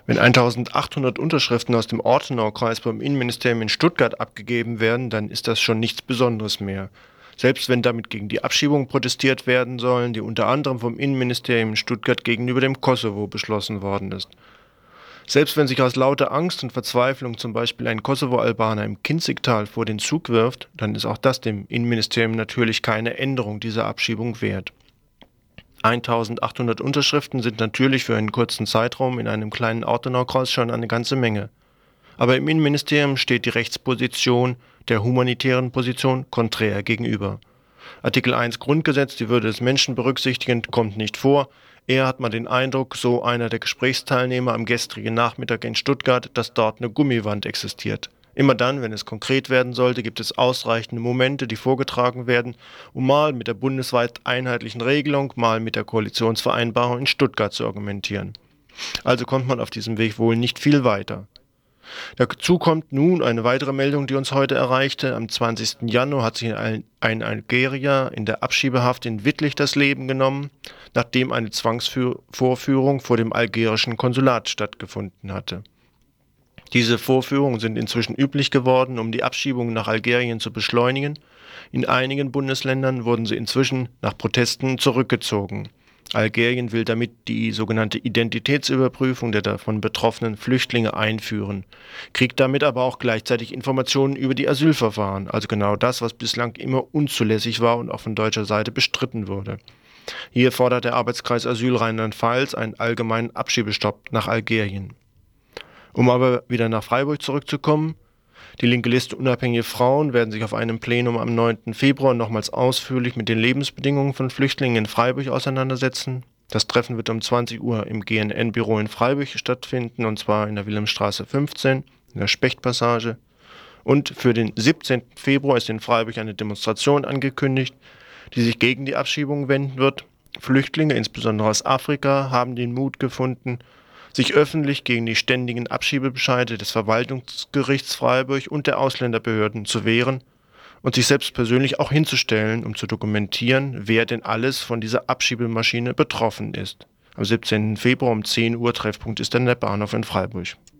Wenn 1800 Unterschriften aus dem Ortenaukreis beim Innenministerium in Stuttgart abgegeben werden, dann ist das schon nichts Besonderes mehr. Selbst wenn damit gegen die Abschiebungen protestiert werden sollen, die unter anderem vom Innenministerium in Stuttgart gegenüber dem Kosovo beschlossen worden ist. Selbst wenn sich aus lauter Angst und Verzweiflung zum Beispiel ein Kosovo-Albaner im Kinzigtal vor den Zug wirft, dann ist auch das dem Innenministerium natürlich keine Änderung dieser Abschiebung wert. 1800 Unterschriften sind natürlich für einen kurzen Zeitraum in einem kleinen Ortenaukreis schon eine ganze Menge. Aber im Innenministerium steht die Rechtsposition der humanitären Position konträr gegenüber. Artikel 1 Grundgesetz, die Würde des Menschen berücksichtigend, kommt nicht vor. Eher hat man den Eindruck, so einer der Gesprächsteilnehmer am gestrigen Nachmittag in Stuttgart, dass dort eine Gummiwand existiert. Immer dann, wenn es konkret werden sollte, gibt es ausreichende Momente, die vorgetragen werden, um mal mit der bundesweit einheitlichen Regelung, mal mit der Koalitionsvereinbarung in Stuttgart zu argumentieren. Also kommt man auf diesem Weg wohl nicht viel weiter. Dazu kommt nun eine weitere Meldung, die uns heute erreichte. Am 20. Januar hat sich ein Algerier in der Abschiebehaft in Wittlich das Leben genommen, nachdem eine Zwangsvorführung vor dem algerischen Konsulat stattgefunden hatte. Diese Vorführungen sind inzwischen üblich geworden, um die Abschiebungen nach Algerien zu beschleunigen. In einigen Bundesländern wurden sie inzwischen nach Protesten zurückgezogen. Algerien will damit die sogenannte Identitätsüberprüfung der davon betroffenen Flüchtlinge einführen, kriegt damit aber auch gleichzeitig Informationen über die Asylverfahren, also genau das, was bislang immer unzulässig war und auch von deutscher Seite bestritten wurde. Hier fordert der Arbeitskreis Asyl Rheinland-Pfalz einen allgemeinen Abschiebestopp nach Algerien. Um aber wieder nach Freiburg zurückzukommen, die linke Liste Unabhängige Frauen werden sich auf einem Plenum am 9. Februar nochmals ausführlich mit den Lebensbedingungen von Flüchtlingen in Freiburg auseinandersetzen. Das Treffen wird um 20 Uhr im GNN-Büro in Freiburg stattfinden, und zwar in der Wilhelmstraße 15, in der Spechtpassage. Und für den 17. Februar ist in Freiburg eine Demonstration angekündigt, die sich gegen die Abschiebung wenden wird. Flüchtlinge, insbesondere aus Afrika, haben den Mut gefunden, sich öffentlich gegen die ständigen Abschiebebescheide des Verwaltungsgerichts Freiburg und der Ausländerbehörden zu wehren und sich selbst persönlich auch hinzustellen, um zu dokumentieren, wer denn alles von dieser Abschiebemaschine betroffen ist. Am 17. Februar um 10 Uhr Treffpunkt ist dann der Bahnhof in Freiburg.